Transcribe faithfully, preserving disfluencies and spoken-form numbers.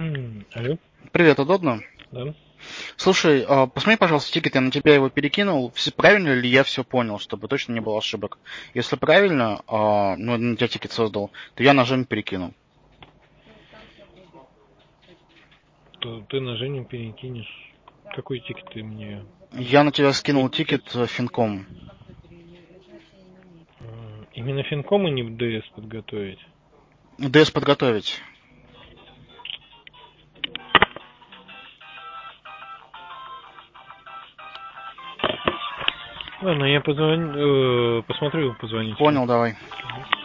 Алло. Привет, удобно? Да. Слушай, а, посмотри, пожалуйста, тикет, я на тебя его перекинул. Все, правильно ли я все понял, чтобы точно не было ошибок? Если правильно, а, ну, на тебя тикет создал, то я на Женю перекинул. То ты на Женю перекинешь. Какой тикет ты мне? Я на тебя скинул Тут тикет сейчас- э, Финком. М, Именно Финком и не в ДС подготовить. ДС подготовить. Ладно, я позвоню, э, посмотрю, позвонить. Понял, давай.